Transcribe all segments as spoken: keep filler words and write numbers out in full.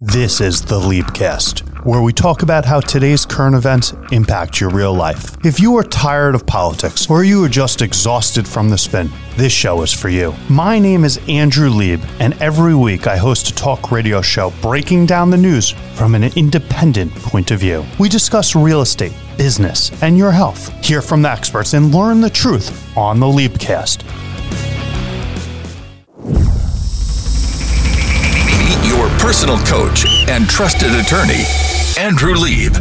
This is the Leapcast, where we talk about how today's current events impact your real life. If you are tired of politics or you are just exhausted from the spin, this show is for you. My name is Andrew Lieb, and every week I host a talk radio show breaking down the news from an independent point of view. We discuss real estate, business, and your health. Hear from the experts and learn the truth on the Leapcast. Your personal coach and trusted attorney, Andrew Lieb.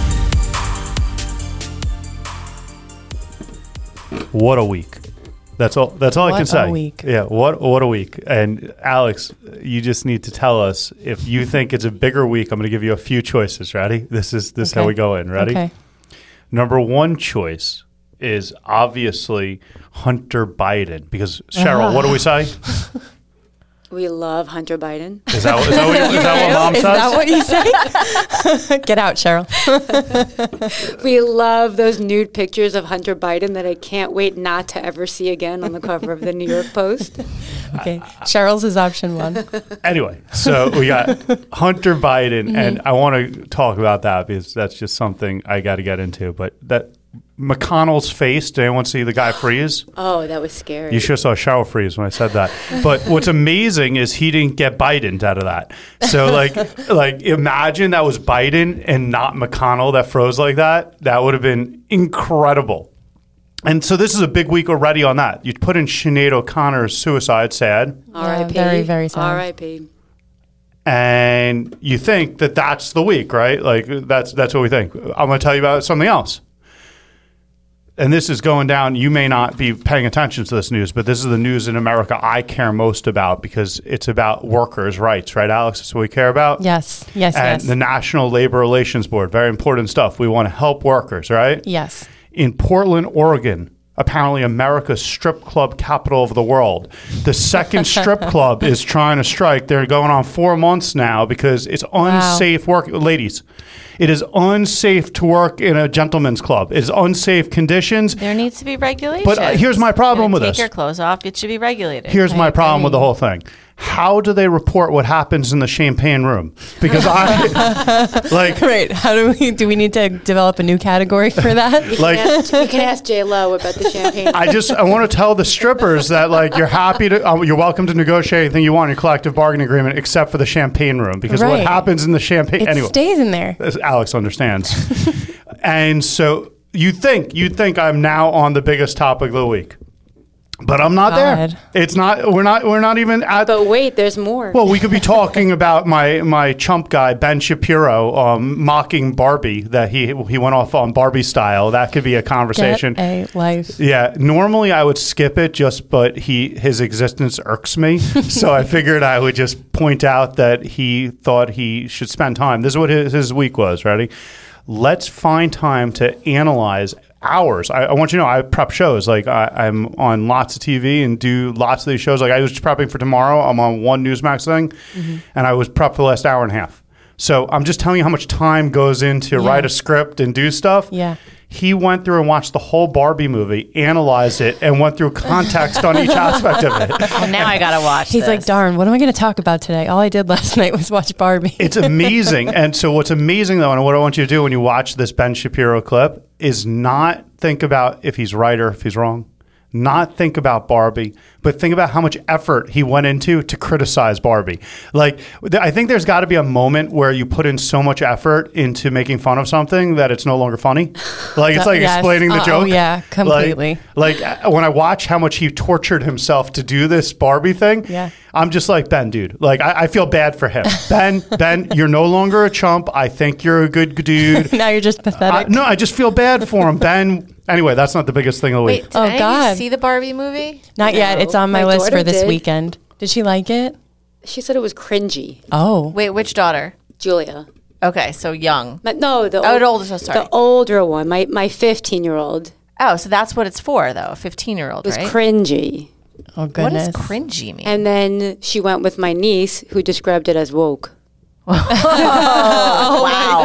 What a week. That's all that's all what I can say. What a week. Yeah, what what a week. And Alex, you just need to tell us if you think it's a bigger week. I'm going to give you a few choices. Ready? This is this okay. is how we go in. Ready? Okay. Number one choice is obviously Hunter Biden. Because Cheryl, Uh-huh. what do we say? We love Hunter Biden. Is that, is that, what, is that what mom Is says? that what you say? Get out, Cheryl. We love those nude pictures of Hunter Biden that I can't wait not to ever see again on the cover of the New York Post. Okay. Cheryl's is option one. Anyway, so we got Hunter Biden, Mm-hmm. and I want to talk about that because that's just something I got to get into. But that McConnell's face, did anyone see the guy freeze? Oh, that was scary. You sure saw Cheryl freeze when I said that. But what's amazing is he didn't get Biden out of that. So like, like imagine that was Biden and not McConnell that froze like that. That would have been incredible. And so this is a big week already on that. You put in Sinead O'Connor's suicide, sad. R I P. Yeah, very, very sad. R I P. And you think that that's the week, right? Like that's that's what we think. I'm going to tell you about something else. And this is going down. You may not be paying attention to this news, but this is the news in America I care most about because it's about workers' rights, right, Alex? That's what we care about? Yes. Yes, And yes. the National Labor Relations Board, very important stuff. We want to help workers, right? Yes. In Portland, Oregon, apparently America's strip club capital of the world. The second strip club is trying to strike. They're going on four months now because it's unsafe work. Ladies, it is unsafe to work in a gentleman's club. It is unsafe conditions. There needs to be regulation. But uh, here's my problem with take this. Take your clothes off. It should be regulated. Here's I my problem agree. with the whole thing. How do they report what happens in the champagne room? Because I, like, Right. How do we, do we need to develop a new category for that? like, Ask, you can ask J Lo about the champagne. I just I want to tell the strippers that like you're happy to uh, you're welcome to negotiate anything you want in your collective bargaining agreement except for the champagne room because what Right. happens in the champagne It anyway stays in there. as Alex understands. And so you think you think I'm now on the biggest topic of the week. But I'm not God. there. It's not we're not we're not even at But wait, there's more. Well, we could be talking about my, my chump guy Ben Shapiro um, mocking Barbie that he he went off on Barbie style. That could be a conversation. Get a life. Yeah, normally I would skip it just, but he his existence irks me. So I figured I would just point out that he thought he should spend time. This is what his, his week was. Ready? Let's find time to analyze hours. I, I want you to know I prep shows. Like I, I'm on lots of T V and do lots of these shows. Like I was prepping for tomorrow. I'm on one Newsmax thing, mm-hmm. and I was prepped for the last hour and a half. So I'm just telling you how much time goes into Yeah. write a script and do stuff. Yeah. He went through and watched the whole Barbie movie, analyzed it, and went through context on each aspect of it. Well, now I got to watch He's this. like, darn, what am I going to talk about today? All I did last night was watch Barbie. It's amazing. And so what's amazing, though, and what I want you to do when you watch this Ben Shapiro clip is not think about if he's right or if he's wrong. Not think about Barbie, but think about how much effort he went into to criticize Barbie. Like, th- I think there's got to be a moment where you put in so much effort into making fun of something that it's no longer funny. Like, it's like Yes. explaining the Uh, joke. oh, yeah, completely. Like, like, uh, when I watch how much he tortured himself to do this Barbie thing, Yeah. I'm just like, Ben, dude. Like, I, I feel bad for him. Ben, Ben, you're no longer a chump. I think you're a good dude. Now you're just I, pathetic. no, I just feel bad for him, Ben. Anyway, that's not the biggest thing of the week. Wait, did Oh, any of God. you see the Barbie movie? Not yet. No. It's on my, My list for daughter this did. weekend. Did she like it? She said it was cringy. Oh. Wait, which daughter? Julia. Okay, so young. But no, the Oh, old, the older, sorry. the older one, my my fifteen year old, Oh, so that's what it's for, though. A fifteen-year-old, was right? cringy. Oh, What goodness. does cringy mean? And then she went with my niece, who described it as woke. Oh,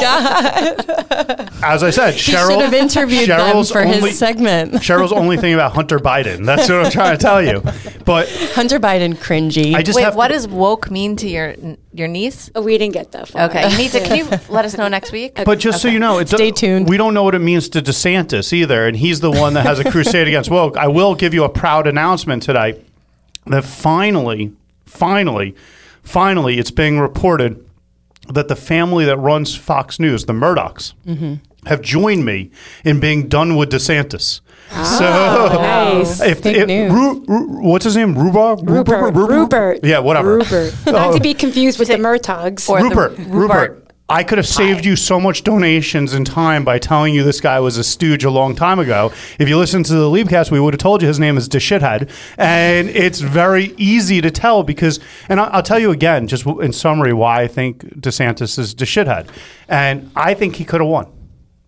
wow. As I said, He Cheryl should have interviewed Cheryl's them for only, his segment. Cheryl's only thing about Hunter Biden. That's what I'm trying to tell you. But Hunter Biden cringy. I just Wait, have what to, does woke mean to your your niece? Oh, we didn't get that far. Okay, you need to. Can you let us know next week? But just so you know, it Stay does- tuned. We don't know what it means to DeSantis either, and he's the one that has a crusade against woke. I will give you a proud announcement today that finally, finally, finally, it's being reported that the family that runs Fox News, the Murdochs, Mm-hmm. have joined me in being done with DeSantis. So, Nice. if, Big if news. Ru, Ru, what's his name? Rupert? Rupert. Rupert. Yeah, whatever. Rupert. Not to be confused with the Murtaugh. Or the- Rupert, Rupert. Rupert. I could have saved you so much donations and time by telling you this guy was a stooge a long time ago. If you listened to the Liebcast, we would have told you his name is De Shithead. And it's very easy to tell because, and I'll, I'll tell you again, just in summary, why I think DeSantis is De Shithead. And I think he could have won.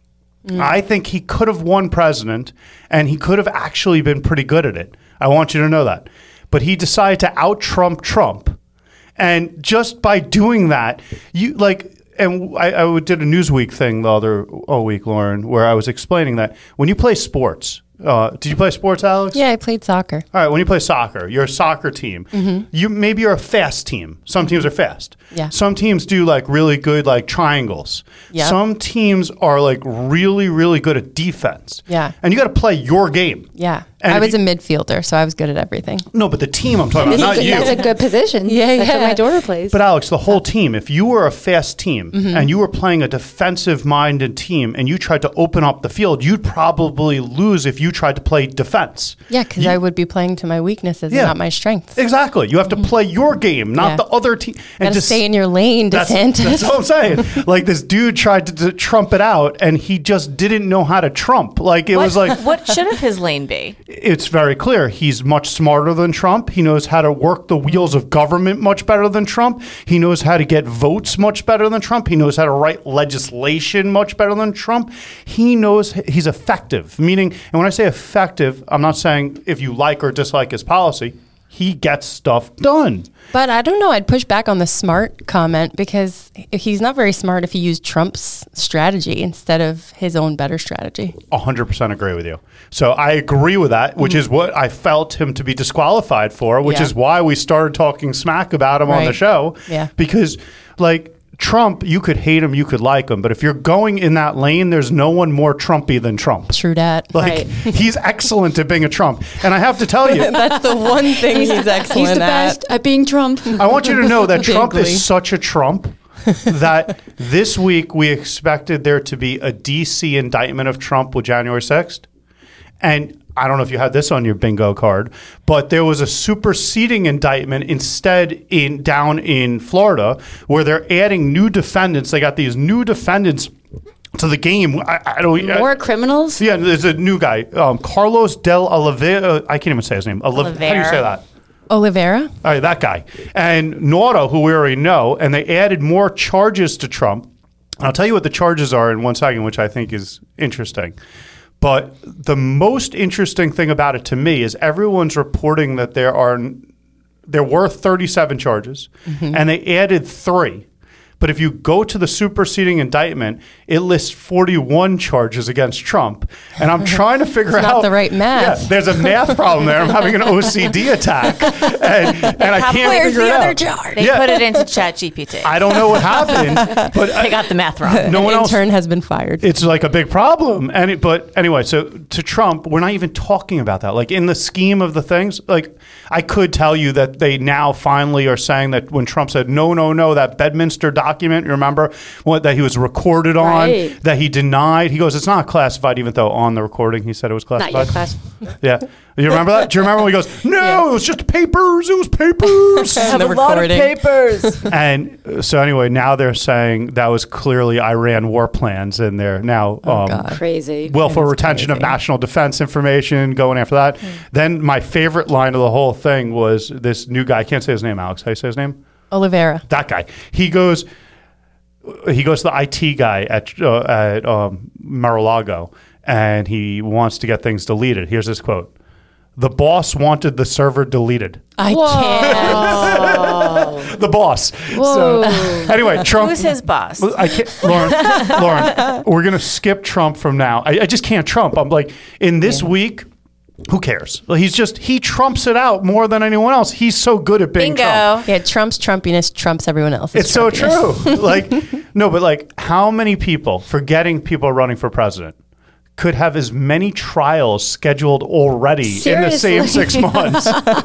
I think he could have won president, and he could have actually been pretty good at it. I want you to know that. But he decided to out-Trump Trump. And just by doing that, you like, and I, I did a Newsweek thing the other oh, week, Lauren, where I was explaining that when you play sports, uh, did you play sports, Alex? yeah, I played soccer. All right, when you play soccer, you're a soccer team. You maybe you're a fast team. Some teams are fast. Yeah. Some teams do like really good like triangles. Yeah. Some teams are like really really good at defense. Yeah. And you got to play your game. Yeah. And I if was you- a midfielder, so I was good at everything. No, but the team I'm talking about, not you. That's a good position. Yeah, That's yeah. what my daughter plays. But Alex, the whole team, if you were a fast team Mm-hmm. and you were playing a defensive-minded team and you tried to open up the field, you'd probably lose if you tried to play defense. Yeah, because You- I would be playing to my weaknesses Yeah. and not my strengths. Exactly. You have to play your game, not Yeah. the other team. Gotta just- stay in your lane, That's, DeSantis. that's what I'm saying. Like this dude tried to, to trump it out, and he just didn't know how to trump. Like it What, was like what should have his lane be? it's very clear. He's much smarter than Trump. He knows how to work the wheels of government much better than Trump. He knows how to get votes much better than Trump. He knows how to write legislation much better than Trump. He knows he's effective. Meaning, and when I say effective, I'm not saying if you like or dislike his policy. He gets stuff done. But I don't know. I'd push back on the smart comment because he's not very smart if he used Trump's strategy instead of his own better strategy. one hundred percent agree with you. So I agree with that, which is what I felt him to be disqualified for, which Yeah. is why we started talking smack about him on the Right. show. Yeah. Because, like, Trump, you could hate him, you could like him, but if you're going in that lane, there's no one more Trumpy than Trump. True dat. Like, Right. he's excellent at being a Trump. And I have to tell you, That's the one thing he's, excellent He's the at. best at being Trump. I want you to know that Trump Bigly. is such a Trump that this week we expected there to be a D C indictment of Trump with January sixth. And I don't know if you had this on your bingo card, but there was a superseding indictment instead in down in Florida where they're adding new defendants. They got these new defendants to the game. I, I don't More I, criminals? Yeah, there's a new guy, um, Carlos Del Oliveira. I can't even say his name. Olive- how do you say Oliveira. that? Oliveira? All right, that guy. And Nauta, who we already know, and they added more charges to Trump. I'll tell you what the charges are in one second, which I think is interesting. But the most interesting thing about it to me is everyone's reporting that there are there were thirty-seven charges, and they added three. But if you go to the superseding indictment, it lists forty-one charges against Trump. And I'm trying to figure It's out not the right math. Yeah, there's a math problem there. I'm having an O C D attack, and, and I can't Where's figure the it other out. jar? They Yeah. put it into Chat G P T. I don't know what happened, but They got the math wrong. no one else. Intern has been fired. It's like a big problem. And it, but anyway, so to Trump, we're not even talking about that. Like in the scheme of the things, like I could tell you that they now finally are saying that when Trump said no, no, no, that Bedminster document, you remember what that he was recorded on, Right. that he denied. He goes, it's not classified, even though on the recording he said it was Not classified. yet class. Yeah. You remember that? Do you remember when he goes, no, it was just papers. It was papers. And the recording. papers. And uh, so anyway, now they're saying that was clearly Iran war plans in there. Now, Oh, um, God. Crazy. well, for is retention of crazy. national defense information, going after that. Then my favorite line of the whole thing was this new guy. I can't say his name, Alex. How do you say his name? Oliveira. That guy. He goes. He goes to the I T guy at uh, at um, Mar-a-Lago, and he wants to get things deleted. Here's his quote: "The boss wanted the server deleted." I can't. the boss. Whoa. So anyway, Trump. Who's his boss? I can't, Lauren. Lauren, we're gonna skip Trump from now. I, I just can't Trump. I'm like, in this Yeah. week, who cares? Well, he's just he trumps it out more than anyone else. He's so good at being Bingo. Trump. Yeah, Trump's Trumpiness trumps everyone else's. It's so Trumpiness. true. Like, no, but like, how many people, forgetting people running for president, could have as many trials scheduled already in the same Seriously. six months?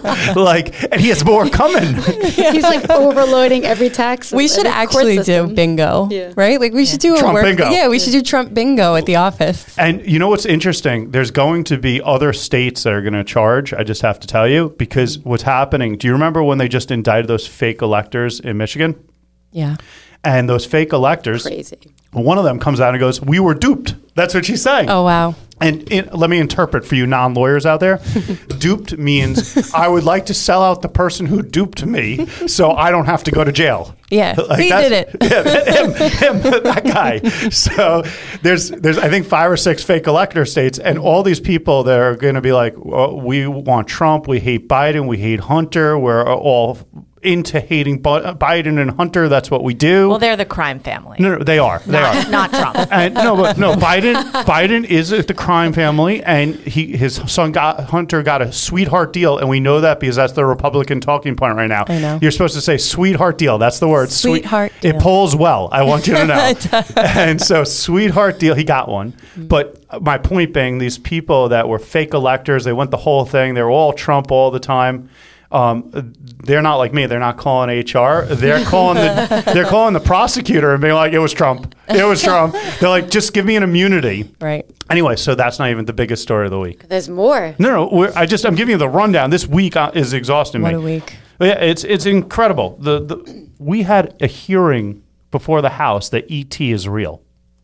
Like, and he has more coming. He's like overloading every tax. We should every court actually do system. bingo, Yeah. right? Like we should do Trump a work. bingo. Yeah, we should do Trump bingo at the office. And you know what's interesting? There's going to be other states that are going to charge. I just have to tell you, because what's happening. Do you remember when they just indicted those fake electors in Michigan? Yeah. And those fake electors, Crazy. one of them comes out and goes, "We were duped." That's what she's saying. Oh wow. And it, let me interpret for you non-lawyers out there. Duped means I would like to sell out the person who duped me so I don't have to go to jail. Yeah, he that's- did it. Yeah, him, him, that guy. So there's, there's, I think five or six fake elector states, and all these people that are going to be like, oh, we want Trump, we hate Biden, we hate Hunter, we're all into hating Bu- Biden and Hunter. That's what we do. Well, they're the crime family. no, no, they are. They are. Not Trump. And no, but no, Biden. Biden is the crime family, and he his son got Hunter got a sweetheart deal, and we know that because that's the Republican talking point right now. I know. You're supposed to say sweetheart deal. That's the word. Sweet- Sweetheart It deal. polls well. I want you to know. And so, sweetheart deal. He got one. But my point being, these people that were fake electors, they went the whole thing. They were all Trump all the time. Um, they're not like me. They're not calling H R. They're calling the they're calling the prosecutor and being like, "It was Trump. It was Trump." They're like, "Just give me an immunity." Right. Anyway, so that's not even the biggest story of the week. There's more. No, no. We're, I just I'm giving you the rundown. This week uh, is exhausting What me. a week. But yeah, it's it's incredible. The the we had a hearing before the House that E T is real.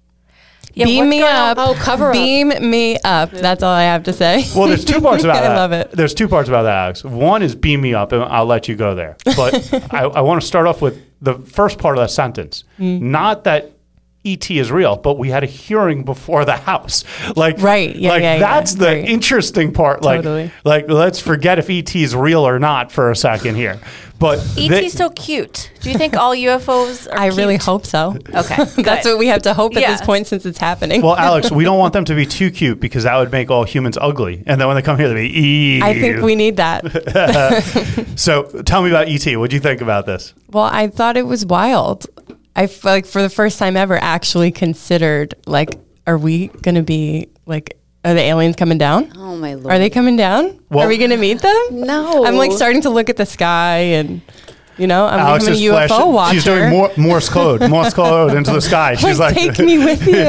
Yeah, Beam what's me going on? up. Oh, cover up. Beam me up. That's all I have to say. Well, there's two parts about I that. love it. There's two parts about that, Alex. One is beam me up, and I'll let you go there. But I, I want to start off with the first part of that sentence. Mm. Not that E T is real, but we had a hearing before the House. Like, Right. Yeah, like yeah, yeah. that's the Right. interesting part. Like, Totally. like let's forget if E T is real or not for a second here. But E they- T's so cute. Do you think all U F Os are I cute? really hope so. Okay. That's good. what we have to hope at Yeah. this point since it's happening. well, Alex, we don't want them to be too cute because that would make all humans ugly. And then when they come here, they'll be ew. I think we need that. So tell me about E T. What do you think about this? Well, I thought it was wild. I f- like for the first time ever actually considered like, are we going to be like, are the aliens coming down? Oh my lord. Are they coming down? Well- are we going to meet them? No. I'm like starting to look at the sky and, you know, I'm Alex becoming a is U F O flashing. watcher. She's doing Mor- Morse code, Morse code into the sky. She's like, Take me with you.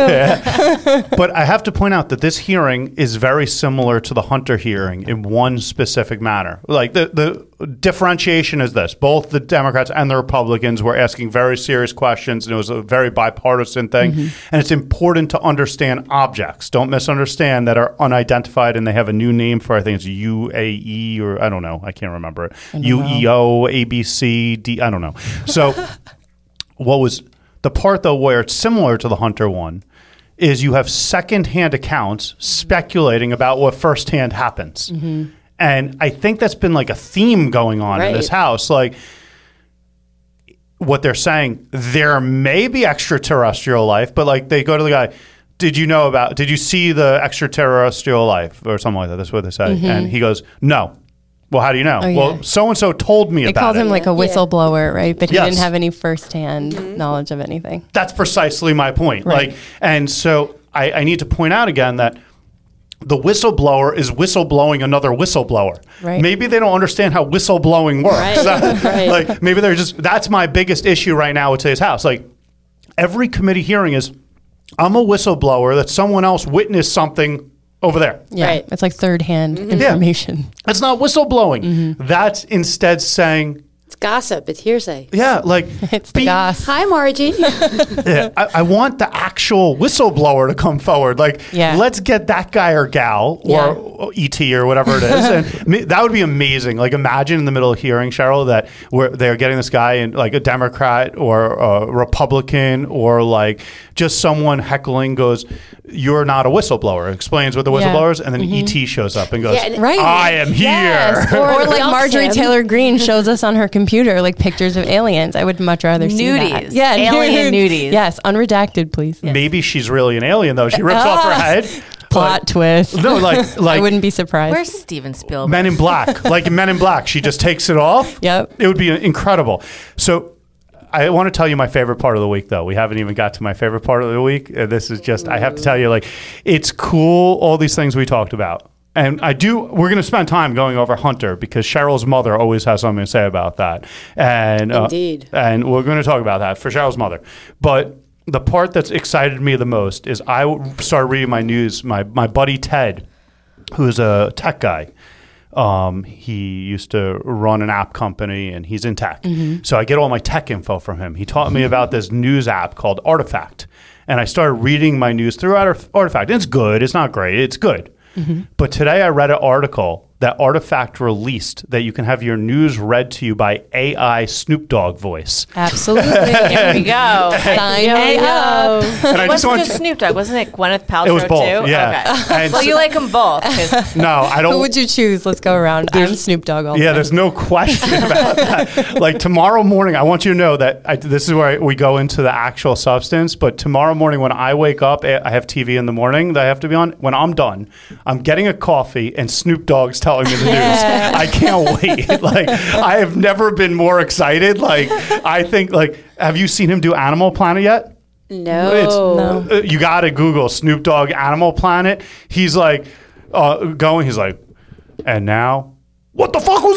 But I have to point out that this hearing is very similar to the Hunter hearing in one specific matter. Like the, the differentiation is this: both the Democrats and the Republicans were asking very serious questions, and it was a very bipartisan thing. And it's important to understand objects. Don't misunderstand that are unidentified, and they have a new name for. I think it's U A E or I don't know. I can't remember it. U E O, A B C, D. I don't know. So what was the part though where it's similar to the Hunter one is you have secondhand accounts speculating about what firsthand happens. Mm-hmm. And I think that's been like a theme going on in this Right. house. Like what they're saying, there may be extraterrestrial life, but like they go to the guy, did you know about, did you see the extraterrestrial life or something like that? That's what they say. And he goes, no. Well, how do you know? Mm-hmm. Oh, yeah. Well, so-and-so told me They about called it. him like a whistleblower, right? But he Yes. didn't have any firsthand knowledge of anything. That's precisely my point. Right. Like, and so I, I need to point out again that the whistleblower is whistleblowing another whistleblower. Right. Maybe they don't understand how whistleblowing works. Right. Right. Like maybe they're just, that's my biggest issue right now with today's house. Like every committee hearing is, I'm a whistleblower that someone else witnessed something over there. Yeah, Right. it's like third-hand information. That's not whistleblowing. Mm-hmm. That's instead saying, It's gossip. It's hearsay. yeah, like It's the be- goss. Hi, Margie. Yeah, I, I want the actual whistleblower to come forward. Like, Yeah. let's get that guy or gal or E T or whatever it is, and me- that would be amazing. Like, imagine in the middle of hearing, Cheryl, that where they're getting this guy and like a Democrat or a Republican or like just someone heckling goes, "You're not a whistleblower." Explains what the Yeah. whistleblower is, and then E T shows up and goes, Yeah, and- Right. "I am here." Yes. Or Or like dumps Marjorie him. Taylor Greene shows us on her computer computer like pictures of aliens. I would much rather see that. Nudies. Yeah, Alien nudies. Yes, unredacted, please. Maybe she's really an alien though. She rips off her head. Plot but- twist. No, like I like wouldn't be surprised. Where's Steven Spielberg? Men in Black, like in Men in Black. She just takes it off. Yep. It would be incredible. So I want to tell you my favorite part of the week, though. We haven't even got to my favorite part of the week. Uh, this is just, I have to tell you, like, it's cool, all these things we talked about. And I do, we're going to spend time going over Hunter because Cheryl's mother always has something to say about that. And, uh, Indeed. And we're going to talk about that for Cheryl's mother. But the part that's excited me the most is I started reading my news. My, my buddy Ted, who's a tech guy, Um, he used to run an app company and he's in tech. Mm-hmm. So I get all my tech info from him. He taught me about this news app called Artifact. And I started reading my news through Artif- Artifact. It's good. It's not great. It's good. Mm-hmm. But today I read an article that Artifact released that you can have your news read to you by A I Snoop Dogg voice. Absolutely. Here we go. Sign Here we me go. up. And I It just wasn't want just Snoop Dogg, wasn't it Gwyneth Paltrow It was both, too? yeah. Okay. And Well, so- you like them both. 'cause No, I don't. Who would you choose? Let's go around. I'm Snoop Dogg all Yeah, day. there's no question about that. Like tomorrow morning, I want you to know that I, this is where we go into the actual substance. But tomorrow morning, when I wake up, I have T V in the morning that I have to be on. When I'm done, I'm getting a coffee and Snoop Dogg's telling me the news. I can't wait. Like I have never been more excited. Like I think, like, have you seen him do Animal Planet yet? No. It's, No. uh, you got to Google Snoop Dogg Animal Planet. He's like uh, going. He's like, and now, what the fuck was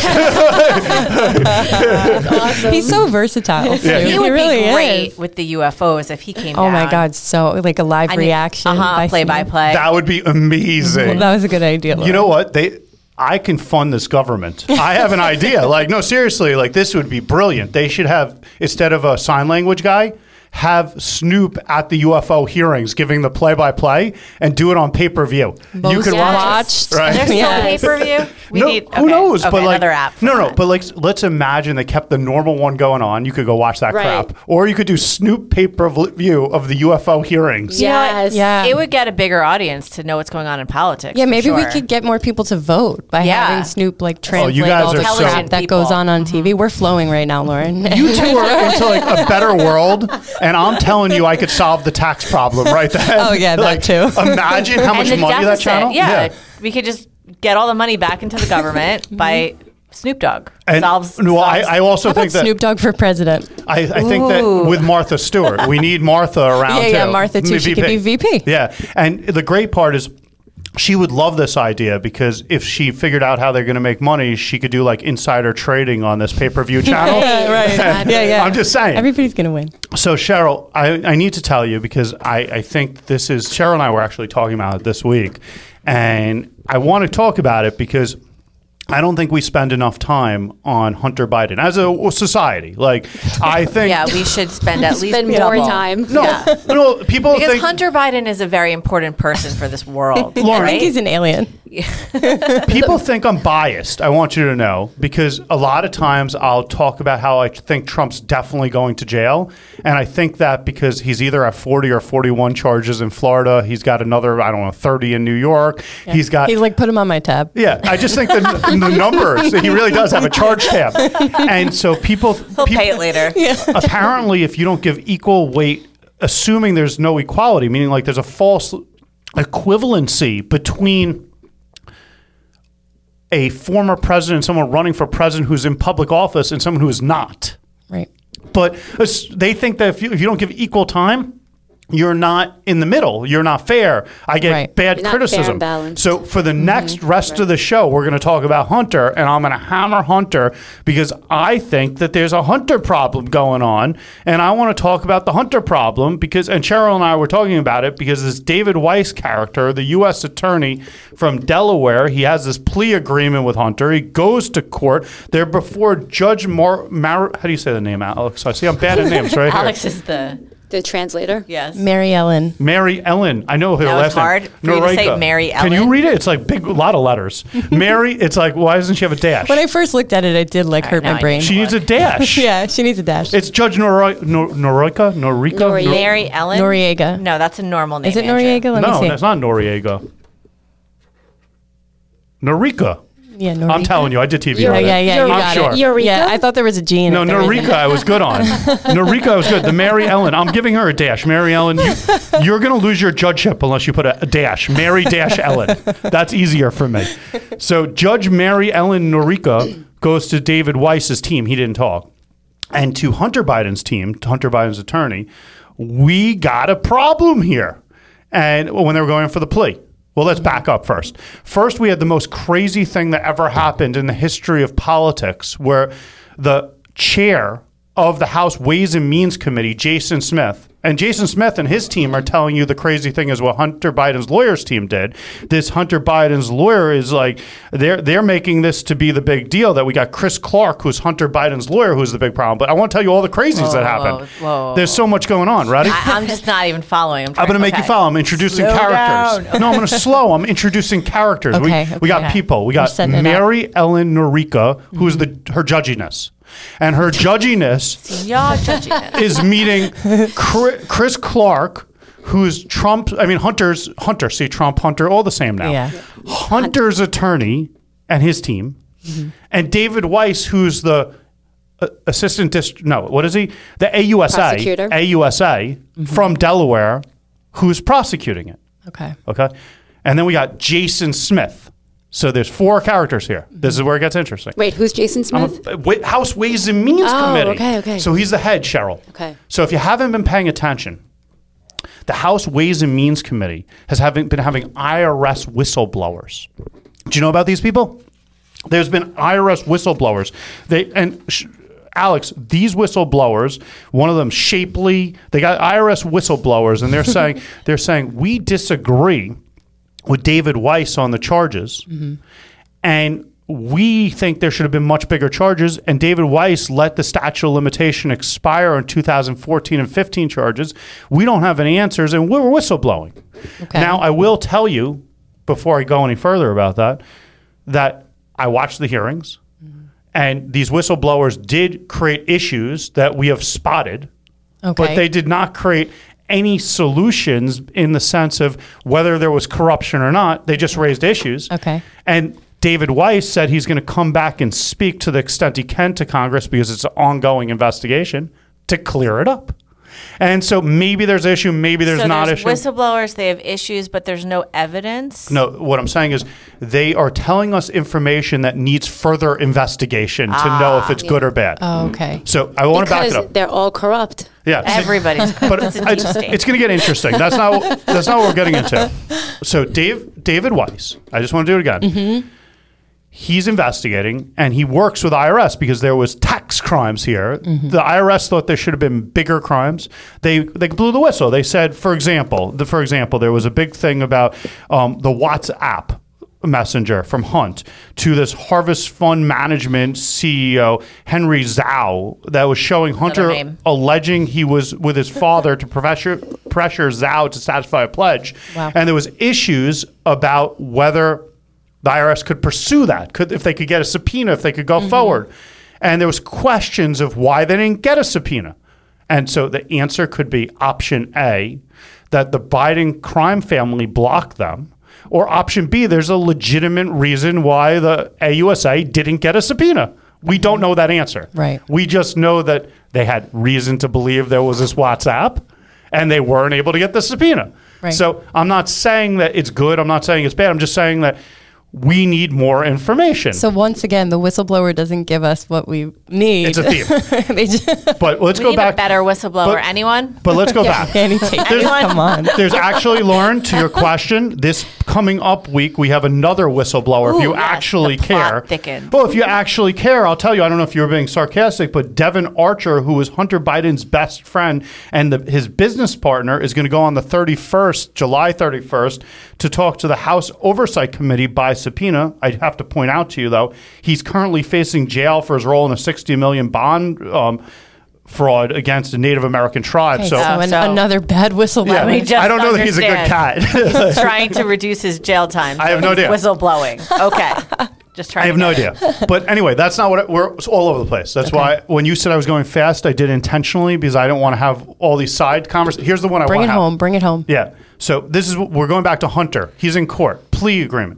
that? Awesome. He's so versatile. Yeah. too. he would really be great is. with the U F Os if he came Oh down. my God, so like a live I need- reaction. Uh-huh, by play by Snoop. play. That would be amazing. Well, that was a good idea. You know what? They I can fund this government. I have an idea. Like, no, seriously, like this would be brilliant. They should have, instead of a sign language guy, have Snoop at the U F O hearings giving the play-by-play and do it on pay-per-view. You Most could watch watched. it. Right? There's still Yes. pay-per-view? We no, need, who okay. knows? Okay, but like, another app. for no, no. that. But like, let's imagine they kept the normal one going on. You could go watch that Right. crap, or you could do Snoop pay-per-view of the U F O hearings. You know what? Yes. Yeah. It would get a bigger audience to know what's going on in politics. Yeah, for maybe we sure. could get more people to vote by Yeah. having Snoop like translate you guys all the are so- crap that goes on on T V. We're flowing right now, Lauren. You two are into like a better world, and I'm telling you, I could solve the tax problem right then. Oh, yeah, that like, too. Imagine how much and the money that deficit, channel. Yeah, we could just get all the money back into the government by Snoop Dogg. And solves, no, I, solves- I also How about think that Snoop Dogg for president? I, I think that Ooh. with Martha Stewart, we need Martha around Yeah, too. yeah, Martha too. She could be V P. Yeah, and the great part is she would love this idea because if she figured out how they're going to make money, she could do like insider trading on this pay-per-view channel. Yeah, right. Yeah, yeah. I'm just saying. Everybody's gonna win. So Cheryl, I, I need to tell you because I, I think this is Cheryl and I were actually talking about it this week, and I want to talk about it because I don't think we spend enough time on Hunter Biden as a society. Like I think yeah, we should spend at least Spend more double. time. no, Yeah. no people Because think Hunter Biden is a very important person for this world. Lauren, I think he's an alien. people think I'm biased. I want you to know because a lot of times I'll talk about how I think Trump's definitely going to jail, and I think that because he's either at forty or forty-one charges in Florida, he's got another I don't know thirty in New York. He's got He's like, put him on my tab. yeah. I just think the, the numbers he really does have a charge tab, and so people He'll people pay it later. apparently if you don't give equal weight, assuming there's no equality, meaning like there's a false equivalency between a former president, someone running for president who's in public office, and someone who is not. Right. But as- they think that if you, if you don't give equal time, you're not in the middle. You're not fair. I get Right. bad You're not fair criticism. and balanced. So for the next rest of the show, we're going to talk about Hunter, and I'm going to hammer Hunter because I think that there's a Hunter problem going on, and I want to talk about the Hunter problem because, and Cheryl and I were talking about it because this David Weiss character, the U S attorney from Delaware, he has this plea agreement with Hunter. He goes to court. They're before Judge Mar, Mar how do you say the name, Alex? I see I'm bad at names right here. Alex is the The translator. yes. Mary Ellen. Mary Ellen. I know her That was last name. hard for you to say Norika. Mary Can you Ellen? read it? It's like big, a lot of letters. Mary. It's like why doesn't she have a dash? When I first looked at it, it did like All hurt right, now my I brain. need she needs a dash. Yeah, she needs a dash. It's Judge Nor- Nor- Norika. Norika. Noriega. Nor- Mary Ellen. Noriega. No, that's a normal name. Is it Andrew. Noriega? Let no, me see. that's not Noriega. Norika. Yeah, Norika. I'm telling you, I did T V. Oh, on it. yeah, yeah, you I'm got sure. it. Eureka? Yeah, I thought there was a G in No, it. There isn't. Norika, I was good on. Norika, I was good. The Mary Ellen, I'm giving her a dash. Mary Ellen, you, you're going to lose your judgeship unless you put a, a dash. Mary dash Ellen. That's easier for me. So Judge Mary Ellen Norika goes to David Weiss's team. He didn't talk. And to Hunter Biden's team, to Hunter Biden's attorney, we got a problem here. And when they were going for the plea. Well, let's back up first. First, we had the most crazy thing that ever happened in the history of politics, where the chair of the House Ways and Means Committee, Jason Smith, and Jason Smith and his team are telling you the crazy thing is what Hunter Biden's lawyers team did. This Hunter Biden's lawyer is like, they're they're making this to be the big deal, that we got Chris Clark, who's Hunter Biden's lawyer, who's the big problem. But I want to tell you all the crazies Whoa, that happened. whoa, whoa. There's so much going on. Ready? I, I'm just not even following. I'm, I'm going to make okay. you follow. I'm introducing Slow characters. down. No, I'm going to slow. I'm introducing characters. Okay, we, we got okay. people. We You're got setting it up. Mary Ellen Norika, who's the her judginess. And her judginess Y'all judging it. is meeting Chri- Chris Clark, who's Trump. I mean, Hunter's Hunter. See, Trump, Hunter, all the same now. Yeah. Hunter's attorney and his team, Mm-hmm. and David Weiss, who's the uh, assistant district. No, what is he? The A U S A, Prosecutor. A U S A from Delaware, who's prosecuting it. Okay. Okay, and then we got Jason Smith. So there's four characters here. This is where it gets interesting. Wait, who's Jason Smith? I'm a- Wa- House Ways and Means Oh, Committee. okay, okay. So he's the head, Cheryl. Okay. So if you haven't been paying attention, the House Ways and Means Committee has having, been having I R S whistleblowers. Do you know about these people? There's been I R S whistleblowers. They and sh- Alex, these whistleblowers, one of them Shapely, they got I R S whistleblowers, and they're saying they're saying we disagree with David Weiss on the charges, Mm-hmm. and we think there should have been much bigger charges. And David Weiss let the statute of limitation expire on two thousand fourteen and fifteen charges. We don't have any answers, and we're whistleblowing. Okay. Now, I will tell you, before I go any further about that, that I watched the hearings, and these whistleblowers did create issues that we have spotted, Okay. but they did not create any solutions in the sense of whether there was corruption or not. They just raised issues. Okay. And David Weiss said he's going to come back and speak to the extent he can to Congress, because it's an ongoing investigation, to clear it up. And so maybe there's issue, maybe there's so not there's issue. whistleblowers, they have issues, but there's no evidence. No, what I'm saying is they are telling us information that needs further investigation to know if it's good or bad. Oh, okay. So I want to back it Because up. they're all corrupt. Yeah, Everybody's but it's a deep it's, state. it's going to get interesting. That's not that's not what we're getting into. So Dave David Weiss, I just want to do it again. Mm-hmm. He's investigating, and he works with I R S because there was tax crimes here. Mm-hmm. The I R S thought there should have been bigger crimes. They they blew the whistle. They said, for example, the, for example, there was a big thing about um, the WhatsApp messenger from Hunt to this Harvest Fund Management C E O, Henry Zhao, that was showing Hunter name. alleging he was with his father to pressure, pressure Zhao to satisfy a pledge. Wow. And there was issues about whether the I R S could pursue that, could if they could get a subpoena, if they could go forward. And there was questions of why they didn't get a subpoena. And so the answer could be option A, that the Biden crime family blocked them, or option B, there's a legitimate reason why the A U S A didn't get a subpoena. We don't know that answer. Right. We just know that they had reason to believe there was this WhatsApp, and they weren't able to get the subpoena. Right. So I'm not saying that it's good. I'm not saying it's bad. I'm just saying that we need more information. So once again, the whistleblower doesn't give us what we need. It's a theme. They just, But let's we go need back. a better whistleblower. But- Anyone? But let's go back. Any take this, come on. There's actually, Lauren, to your question, this coming up week, we have another whistleblower. Ooh, if you yes, actually the plot care. thickens. Well, if you actually care, I'll tell you, I don't know if you were being sarcastic, but Devin Archer, who is Hunter Biden's best friend and the, his business partner, is going to go on the thirty-first, July thirty-first, to talk to the House Oversight Committee by subpoena. I have to point out to you, though, he's currently facing jail for his role in a sixty million dollars bond um, fraud against a Native American tribe. Okay, so, so, an- so- another bad whistleblower. yeah, me just I don't know that he's a good understand. cat. He's trying to reduce his jail time. I have so no he's idea. Whistleblowing. Okay. Just trying I have to no get it. idea. But anyway, that's not what it, we're it's all over the place. That's why when you said I was going fast, I did intentionally because I don't want to have all these side conversations. Here's the one I Bring want it to have. home. Bring it home. Yeah. So this is what we're going back to Hunter. He's in court. Plea agreement.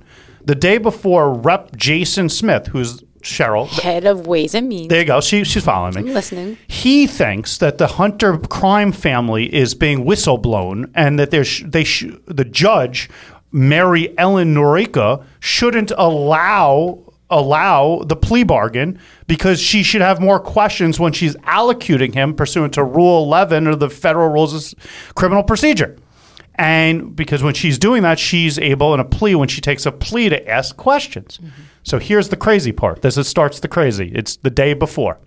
The day before, Rep Jason Smith, who's Cheryl, Head of Ways and Means. there you go. She, she's following me. I'm listening. He thinks that the Hunter crime family is being whistleblown, and that there's they sh- the judge, Mary Ellen Norica, shouldn't allow allow the plea bargain because she should have more questions when she's allocuting him pursuant to Rule eleven of the Federal Rules of Criminal Procedure. And because when she's doing that, she's able in a plea, when she takes a plea, to ask questions. Mm-hmm. So here's the crazy part. This is, starts the crazy. It's the day before.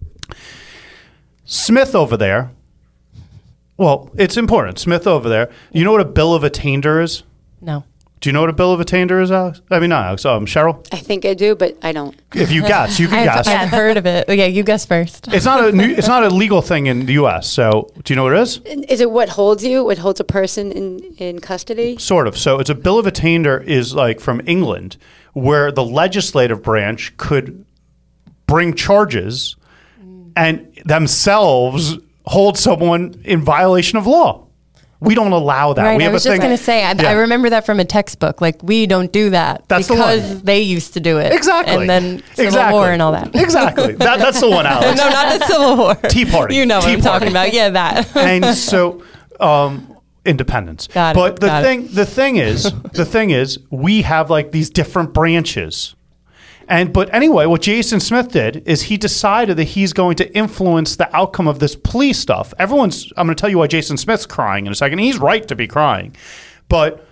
Smith over there, well, it's important. Smith over there, you know what a bill of attainder is? No. Do you know what a bill of attainder is, Alex? I mean, not Alex. Um, Cheryl? I think I do, but I don't. If you guess, you can I've, guess. I've heard of it. Yeah, you guess first. It's not a new, it's not a legal thing in the U S. So do you know what it is? Is it what holds you? What holds a person in, in custody? Sort of. So it's a bill of attainder is like from England, where the legislative branch could bring charges and themselves hold someone in violation of law. We don't allow that. Right, we I have was a just thing. going to say, I, Yeah. I remember that from a textbook. Like, we don't do that That's the because one. they used to do it. Exactly. And then Civil exactly. War and all that. Exactly. That, that's the one, Alex. No, not the Civil War. Tea Party. You know what Tea I'm Party. talking about. Yeah, that. And so um, independence. Got it, but the got it. thing the thing is the thing is we have like these different branches. And but anyway, what Jason Smith did is he decided that he's going to influence the outcome of this plea stuff. Everyone's I'm going to tell you why Jason Smith's crying in a second. He's right to be crying. But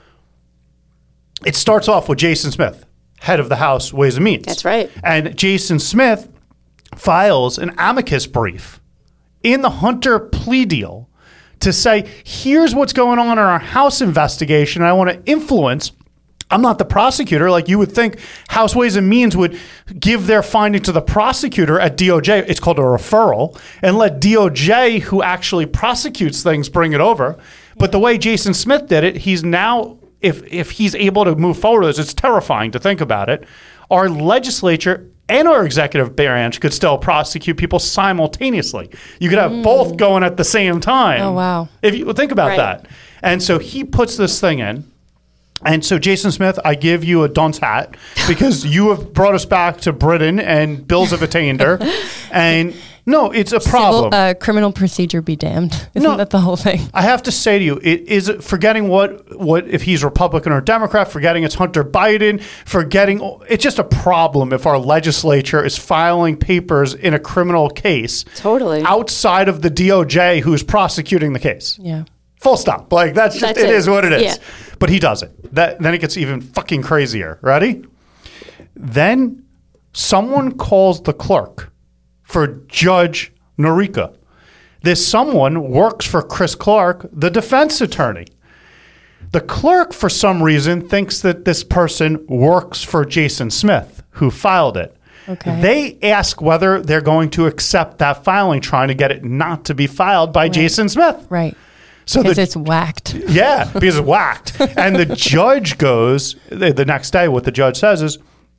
it starts off with Jason Smith, head of the House Ways and Means. That's right. And Jason Smith files an amicus brief in the Hunter plea deal to say, here's what's going on in our House investigation. I want to influence. I'm not the prosecutor. Like you would think House Ways and Means would give their finding to the prosecutor at D O J. It's called a referral, and let D O J, who actually prosecutes things, bring it over. But the way Jason Smith did it, he's now, if if he's able to move forward with this, it's terrifying to think about it. Our legislature and our executive branch could still prosecute people simultaneously. You could have mm. both going at the same time. Oh, wow. If you think about Right. that. And so he puts this thing in. And so, Jason Smith, I give you a dunce hat because you have brought us back to Britain and bills of attainder. And no, it's a problem. Civil, uh, criminal procedure be damned. Isn't No. that the whole thing? I have to say to you, it is forgetting what, what if he's Republican or Democrat, forgetting it's Hunter Biden, forgetting it's just a problem if our legislature is filing papers in a criminal case Totally. outside of the D O J who's prosecuting the case. Yeah. Full stop. Like that's just That's it it. is what it is. Yeah. But he does it. That then it gets even fucking crazier. Ready? Then someone calls the clerk for Judge Norica. This someone works for Chris Clark, the defense attorney. The clerk, for some reason, thinks that this person works for Jason Smith, who filed it. Okay. They ask whether they're going to accept that filing, trying to get it not to be filed by Jason Smith. Right. So Because the, it's whacked. yeah, because it's whacked. And the judge goes, the, the next day, what the judge says is,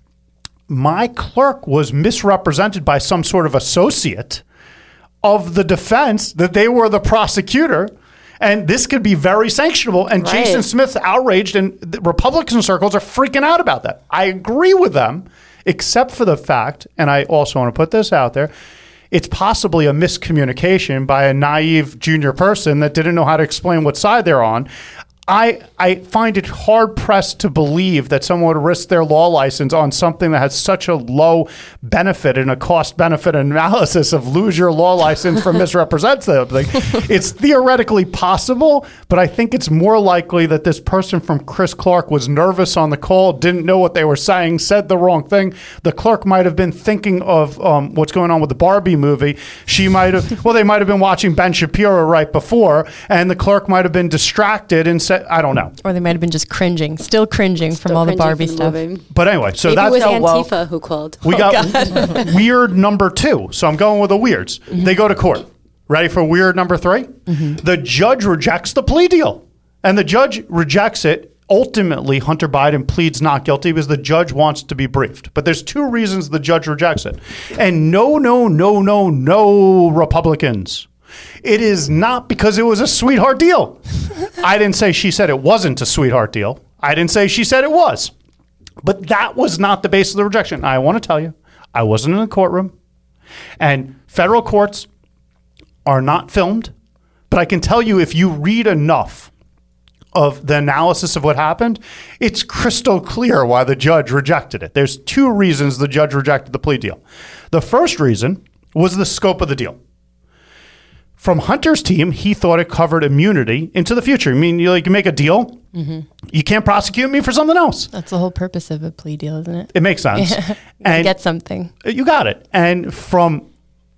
my clerk was misrepresented by some sort of associate of the defense that they were the prosecutor. And this could be very sanctionable. And Right. Jason Smith's outraged, and the Republican circles are freaking out about that. I agree with them, except for the fact, and I also want to put this out there, it's possibly a miscommunication by a naive junior person that didn't know how to explain what side they're on. I I find it hard pressed to believe that someone would risk their law license on something that has such a low benefit and a cost benefit analysis of lose your law license for misrepresents something. It's theoretically possible, but I think it's more likely that this person from Chris Clark was nervous on the call, didn't know what they were saying, said the wrong thing. The clerk might have been thinking of um, what's going on with the Barbie movie. She might have, well, they might have been watching Ben Shapiro right before, and the clerk might have been distracted and said, I don't know. Or they might have been just cringing, still cringing from Still all the cringing Barbie from stuff. movie. But anyway, so Maybe that's it was so woke. Antifa who called. we got weird number two. So I'm going with the weirds. Mm-hmm. They go to court. Ready for weird number three? Mm-hmm. The judge rejects the plea deal. And the judge rejects it. Ultimately, Hunter Biden pleads not guilty because the judge wants to be briefed. But there's two reasons the judge rejects it. And no, no, no, no, no Republicans. It is not because it was a sweetheart deal. I didn't say she said it wasn't a sweetheart deal. I didn't say she said it was. But that was not the basis of the rejection. I want to tell you, I wasn't in the courtroom, and federal courts are not filmed. But I can tell you, if you read enough of the analysis of what happened, it's crystal clear why the judge rejected it. There's two reasons the judge rejected the plea deal. The first reason was the scope of the deal. From Hunter's team, he thought it covered immunity into the future. I mean, you like you make a deal, mm-hmm. you can't prosecute me for something else. That's the whole purpose of a plea deal, isn't it? It makes sense. Yeah. And get something. You got it. And from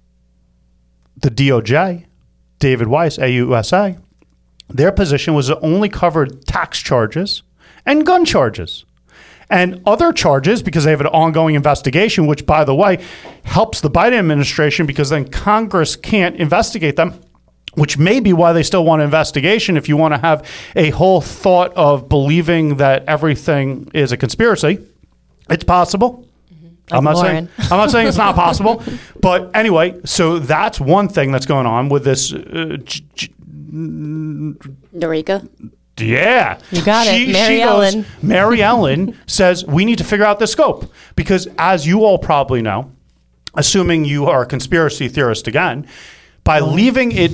the D O J, David Weiss, A U S A, their position was it only covered tax charges and gun charges. And other charges, because they have an ongoing investigation, which, by the way, helps the Biden administration because then Congress can't investigate them, which may be why they still want an investigation if you want to have a whole thought of believing that everything is a conspiracy. It's possible. Mm-hmm. I'm not Lauren. saying I'm not saying it's not possible. But anyway, so that's one thing that's going on with this. Uh, j- j- Norika? Yeah. You got it. Mary goes- Ellen. Mary Ellen says we need to figure out the scope because, as you all probably know, assuming you are a conspiracy theorist again, by leaving it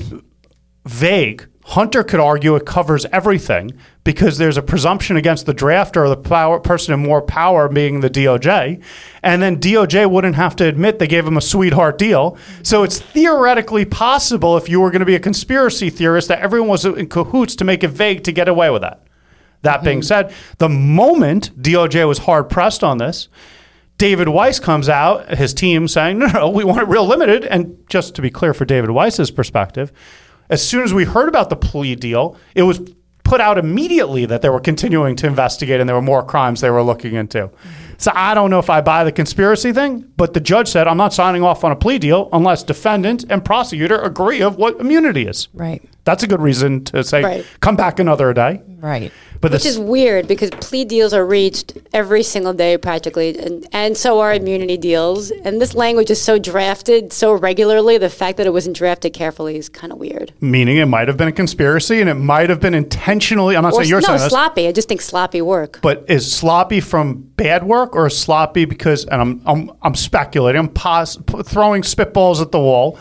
vague, Hunter could argue it covers everything because there's a presumption against the drafter or the power, person in more power being the D O J. And then D O J wouldn't have to admit they gave him a sweetheart deal. So it's theoretically possible if you were going to be a conspiracy theorist that everyone was in cahoots to make it vague to get away with that. That mm-hmm. being said, the moment D O J was hard pressed on this, David Weiss comes out, his team saying, no, no, we want it real limited. And just to be clear for David Weiss's perspective, as soon as we heard about the plea deal, it was put out immediately that they were continuing to investigate and there were more crimes they were looking into. Mm-hmm. So I don't know if I buy the conspiracy thing, but the judge said, I'm not signing off on a plea deal unless defendant and prosecutor agree of what immunity is. Right. That's a good reason to say, Right. come back another day. Right. But Which this, is weird because plea deals are reached every single day practically, and, and so are immunity deals. And this language is so drafted so regularly, the fact that it wasn't drafted carefully is kind of weird. meaning it might have been a conspiracy and it might have been intentionally, I'm not Or, saying you're no, saying this, sloppy. I just think sloppy work. but is sloppy from bad work or sloppy because, and I'm I'm, I'm speculating, I'm pos- throwing spitballs at the wall.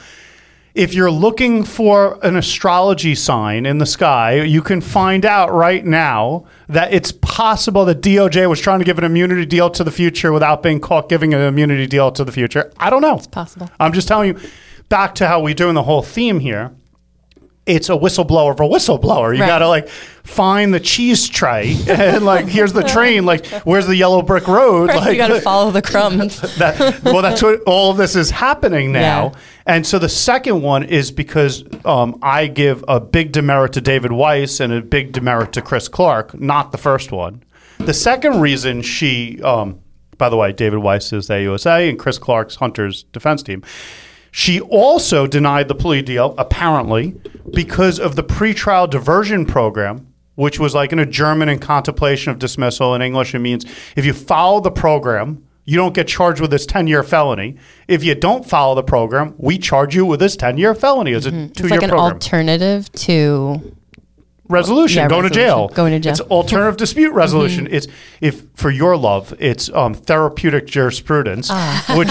If you're looking for an astrology sign in the sky, you can find out right now that it's possible that D O J was trying to give an immunity deal to the future without being caught giving an immunity deal to the future. I don't know. It's possible. I'm just telling you, back to how we're doing the whole theme here. It's a whistleblower for a whistleblower. You Right. got to like find the cheese tray and like, here's the train. Like, where's the yellow brick road? Right, Like, you got to follow the crumbs. that, well, that's what all of this is happening now. Yeah. And so the second one is because um, I give a big demerit to David Weiss and a big demerit to Chris Clark, not the first one. The second reason she, um, by the way, David Weiss is the A U S A and Chris Clark's Hunter's defense team. She also denied the plea deal, apparently, because of the pretrial diversion program, which was like an adjournment and contemplation of dismissal. In English, it means if you follow the program, you don't get charged with this ten-year felony. If you don't follow the program, we charge you with this ten-year felony as a It's two-year like an program. alternative to resolution, Yeah, going to resolution. jail. Going to jail. It's alternative dispute resolution. It's if for your love, it's um, therapeutic jurisprudence, which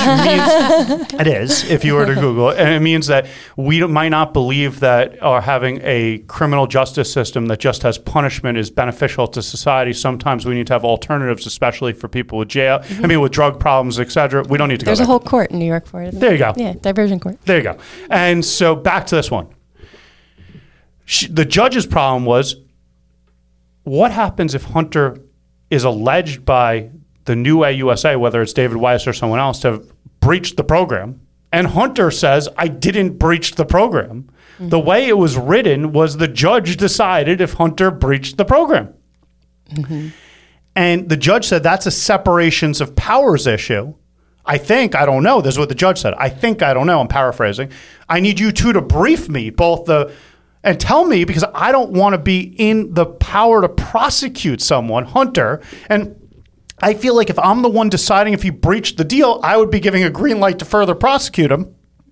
means it is if you were to Google it, and it means that we don't- might not believe that uh, having a criminal justice system that just has punishment is beneficial to society. Sometimes we need to have alternatives, especially for people with jail. I mean, with drug problems, et cetera. We don't need to There's go a there. whole court in New York for it. isn't There you go. Yeah, diversion court. There you go. And so back to this one. She, the judge's problem was, what happens if Hunter is alleged by the new A U S A, whether it's David Weiss or someone else, to have breached the program? And Hunter says, I didn't breach the program. Mm-hmm. The way it was written was the judge decided if Hunter breached the program. Mm-hmm. And the judge said that's a separations of powers issue. I think, I don't know. This is what the judge said. I think, I don't know. I'm paraphrasing. I need you two to brief me, both the, and tell me, because I don't want to be in the power to prosecute someone, Hunter. And I feel like if I'm the one deciding if he breached the deal, I would be giving a green light to further prosecute him.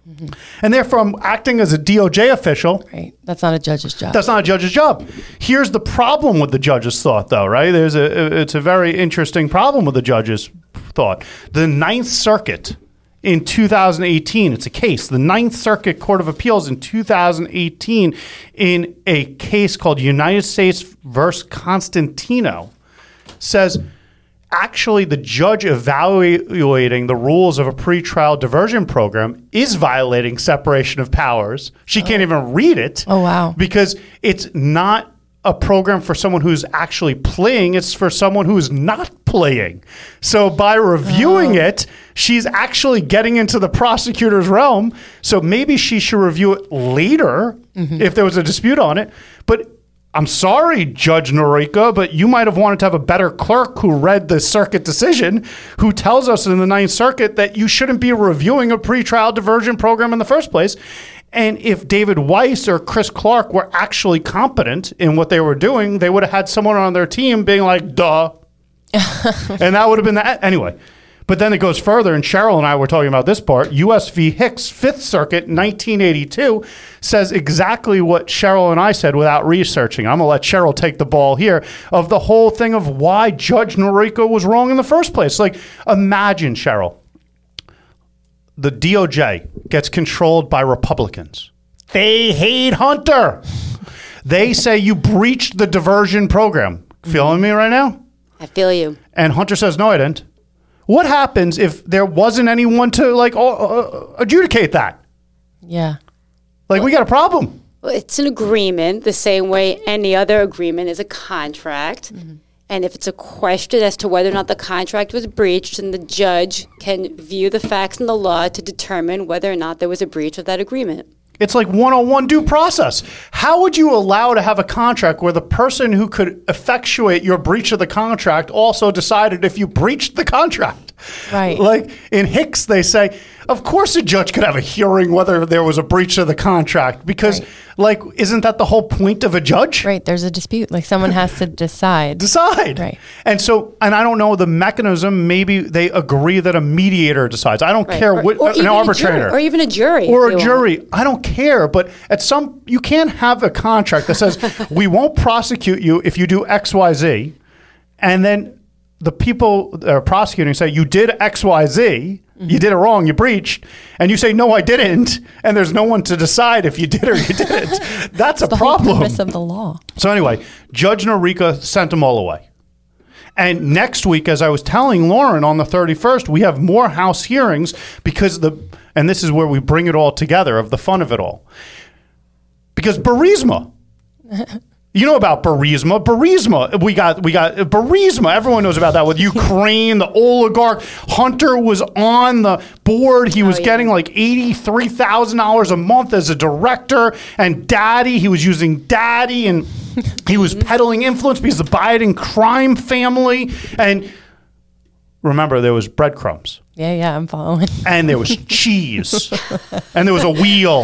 Mm-hmm. And therefore, I'm acting as a D O J official. Right. That's not a judge's job. That's not a judge's job. Here's the problem with the judge's thought, though, right? There's a it's a very interesting problem with the judge's thought. The Ninth Circuit in two thousand eighteen, it's a case. The Ninth Circuit Court of Appeals in two thousand eighteen, in a case called United States versus Constantino, says actually the judge evaluating the rules of a pretrial diversion program is violating separation of powers. She can't even read it. Oh, wow. Because it's not a program for someone who's actually playing. It's for someone who's not playing. So by reviewing Oh. it, she's actually getting into the prosecutor's realm. So maybe she should review it later if there was a dispute on it. But I'm sorry, Judge Noriko, but you might have wanted to have a better clerk who read the circuit decision, who tells us in the Ninth Circuit that you shouldn't be reviewing a pretrial diversion program in the first place. And if David Weiss or Chris Clark were actually competent in what they were doing, they would have had someone on their team being like, duh. And that would have been that. Anyway. But then it goes further, and Cheryl and I were talking about this part. U S v. Hicks, Fifth Circuit, nineteen eighty-two, says exactly what Cheryl and I said without researching. I'm going to let Cheryl take the ball here of the whole thing of why Judge Noriko was wrong in the first place. Like, imagine, Cheryl, the D O J gets controlled by Republicans. They hate Hunter. They say you breached the diversion program. Feeling me right now? I feel you. And Hunter says, no, I didn't. What happens if there wasn't anyone to like uh, adjudicate that? Yeah. Like, we got a problem. Well, it's an agreement the same way any other agreement is a contract. Mm-hmm. And if it's a question as to whether or not the contract was breached, then the judge can view the facts and the law to determine whether or not there was a breach of that agreement. It's like one oh one due process. How would you allow to have a contract where the person who could effectuate your breach of the contract also decided if you breached the contract? Right. Like in Hicks, they say, of course a judge could have a hearing whether there was a breach of the contract because, Right. like, isn't that the whole point of a judge? Right. There's a dispute. Like someone has to decide. Decide. Right. And so, and I don't know the mechanism. Maybe they agree that a mediator decides. I don't Right. care Or- what, or an even a arbitrator. jury, or even a jury. Or if a they jury. want. I don't care. But at some, you can't have a contract that says, we won't prosecute you if you do X, Y, Z. And then the people that are prosecuting say, you did X, Y, Z. Mm-hmm. You did it wrong. You breached. And you say, no, I didn't. And there's no one to decide if you did or you didn't. That's a The whole problem. purpose of the law. So anyway, Judge Noriko sent them all away. And next week, as I was telling Lauren on the thirty-first, we have more House hearings because the, and this is where we bring it all together of the fun of it all. Because Burisma, you know about Burisma. Burisma, we got, we got Burisma. Everyone knows about that with Ukraine, the oligarch. Hunter was on the board. He was Oh, yeah. getting like eighty-three thousand dollars a month as a director. And Daddy, he was using Daddy and he was peddling influence because the Biden crime family. And remember, there was breadcrumbs. Yeah, yeah, I'm following. And there was cheese. And there was a wheel.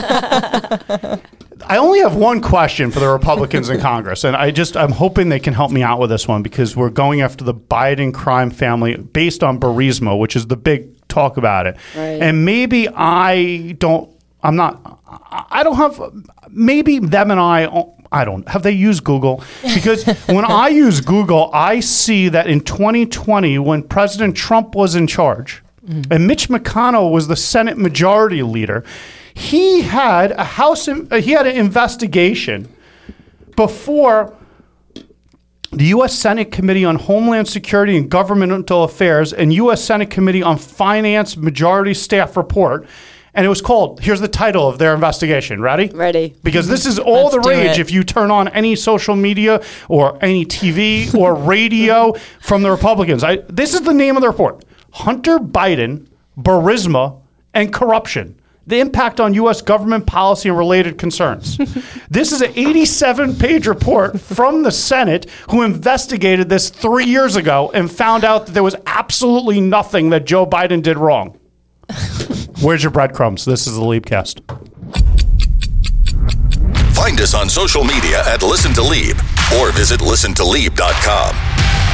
I only have one question for the Republicans in Congress, and I just I'm hoping they can help me out with this one because we're going after the Biden crime family based on Burisma, which is the big talk about it. Right. And maybe I don't. I'm not. I don't have. Maybe them and I. I don't. Have they used Google? Because when I use Google, I see that in twenty twenty, when President Trump was in charge, mm. and Mitch McConnell was the Senate Majority Leader, he had a house. In, uh, he had an investigation before the U S Senate Committee on Homeland Security and Governmental Affairs and U S Senate Committee on Finance Majority Staff Report. And it was called, here's the title of their investigation. Ready? Ready. Because this is all Let's the do rage it. if you turn on any social media or any T V or radio from the Republicans. I, this is the name of the report. Hunter Biden, Burisma, and Corruption. The impact on U S government policy and related concerns. This is an eighty-seven page report from the Senate who investigated this three years ago and found out that there was absolutely nothing that Joe Biden did wrong. Where's your breadcrumbs? This is the Liebcast. Find us on social media at Listen to Lieb or visit listen to lieb dot com.